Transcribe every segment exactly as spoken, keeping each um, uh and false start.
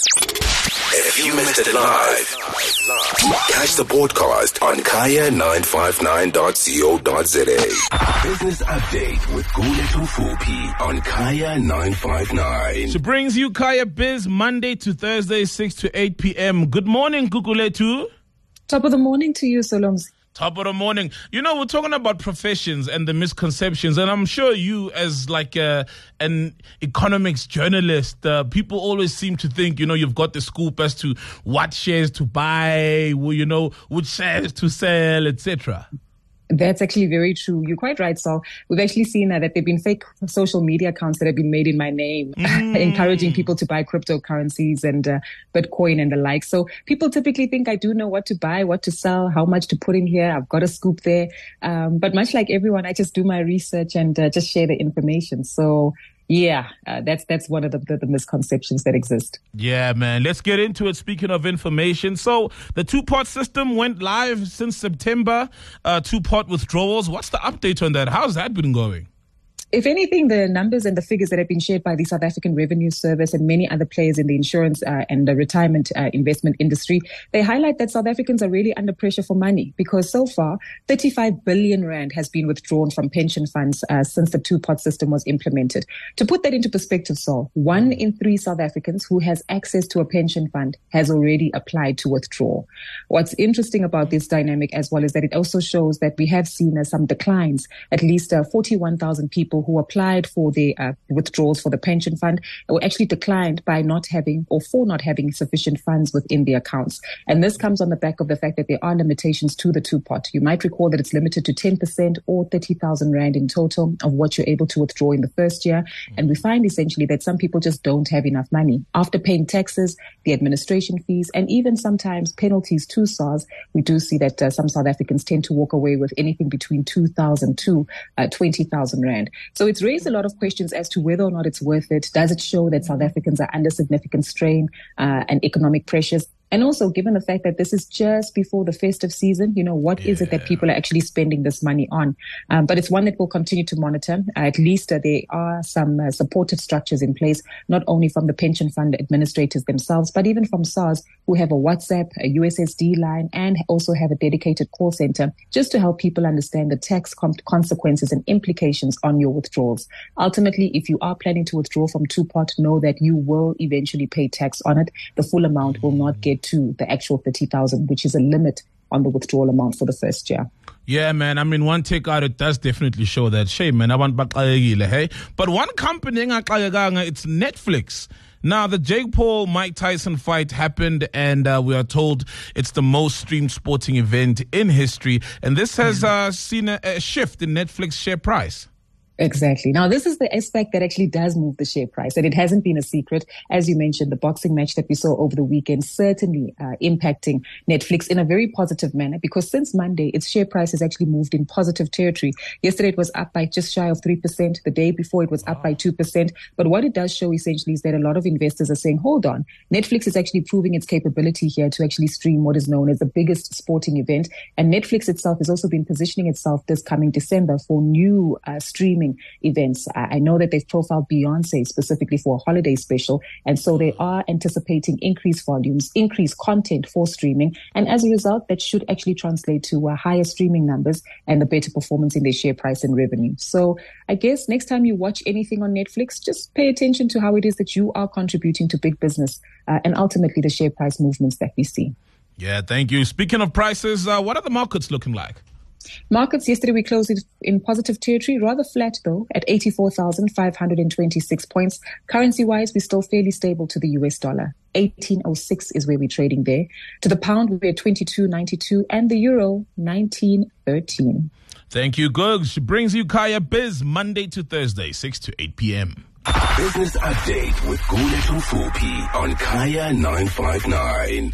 If you missed it live, catch the podcast on kaya nine five nine dot co dot za. Business Update with Guletu Fupi on Kaya nine five nine. She brings you Kaya Biz Monday to Thursday, six to eight p.m. Good morning, Guguletu. Top of the morning to you, Solomzi. Top of the morning. You know, we're talking about professions and the misconceptions, and I'm sure you, as like a, an economics journalist, uh, people always seem to think, you know, you've got the scoop as to what shares to buy, you know, which shares to sell, et cetera. That's actually very true. You're quite right, Saul. We've actually seen uh, that there have been fake social media accounts that have been made in my name, mm. encouraging people to buy cryptocurrencies and uh, Bitcoin and the like. So people typically think I do know what to buy, what to sell, how much to put in here. I've got a scoop there. Um, but much like everyone, I just do my research and uh, just share the information. So yeah, uh, that's that's one of the, the, the misconceptions that exist. Yeah, man. Let's get into it. Speaking of information, so the two-pot system went live since September, uh, two-pot withdrawals. What's the update on that? How's that been going? If anything, the numbers and the figures that have been shared by the South African Revenue Service and many other players in the insurance uh, and the retirement uh, investment industry, they highlight that South Africans are really under pressure for money because so far, thirty-five billion rand has been withdrawn from pension funds uh, since the two-pot system was implemented. To put that into perspective, Saul, one in three South Africans who has access to a pension fund has already applied to withdraw. What's interesting about this dynamic as well is that it also shows that we have seen uh, some declines, at least uh, forty-one thousand people who applied for the uh, withdrawals for the pension fund were actually declined by not having or for not having sufficient funds within the accounts. And this comes on the back of the fact that there are limitations to the two-pot. You might recall that it's limited to ten percent or thirty thousand rand in total of what you're able to withdraw in the first year. And we find essentially that some people just don't have enough money. After paying taxes, the administration fees, and even sometimes penalties to S A R S, we do see that uh, some South Africans tend to walk away with anything between two thousand to uh, twenty thousand rand. So it's raised a lot of questions as to whether or not it's worth it. Does it show that South Africans are under significant strain uh, and economic pressures? And also, given the fact that this is just before the festive season, you know, what yeah. is it that people are actually spending this money on? Um, but it's one that we'll continue to monitor. Uh, at least uh, there are some uh, supportive structures in place, not only from the pension fund administrators themselves, but even from S A R S, who have a WhatsApp, a U S S D line, and also have a dedicated call center just to help people understand the tax com- consequences and implications on your withdrawals. Ultimately, if you are planning to withdraw from two-pot, know that you will eventually pay tax on it. The full amount will not get to the actual thirty thousand, which is a limit on the withdrawal amount for the first year. Yeah, man. I mean, one takeout, it does definitely show that. Shame, man. I want hey. But one company, it's Netflix. Now, the Jake Paul, Mike Tyson fight happened, and uh, we are told it's the most streamed sporting event in history. And this has uh, seen a, a shift in Netflix share price. Exactly. Now, this is the aspect that actually does move the share price, and it hasn't been a secret. As you mentioned, the boxing match that we saw over the weekend certainly uh, impacting Netflix in a very positive manner, because since Monday, its share price has actually moved in positive territory. Yesterday, it was up by just shy of three percent. The day before, it was up by two percent. But what it does show essentially is that a lot of investors are saying, hold on, Netflix is actually proving its capability here to actually stream what is known as the biggest sporting event. And Netflix itself has also been positioning itself this coming December for new uh, streaming events. I know that they've profiled Beyonce specifically for a holiday special, and so they are anticipating increased volumes, increased content for streaming, and as a result, that should actually translate to uh, higher streaming numbers and a better performance in their share price and revenue. So I guess next time you watch anything on Netflix, just pay attention to how it is that you are contributing to big business uh, and ultimately the share price movements that we see. Yeah, thank you. Speaking of prices, uh, what are the markets looking like? Markets yesterday, we closed in positive territory, rather flat though, at eighty-four thousand five hundred twenty-six points. Currency-wise, we're still fairly stable to the U S dollar. eighteen oh six is where we're trading there. To the pound, we're at twenty-two ninety-two, and the euro, nineteen thirteen. Thank you, Googs. She brings you Kaya Biz Monday to Thursday, six to eight p.m. Business Update with Guletu Fupi on Kaya nine five nine.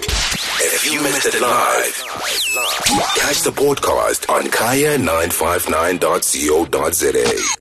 If you missed it live, catch the podcast on kaya nine five nine dot co dot za.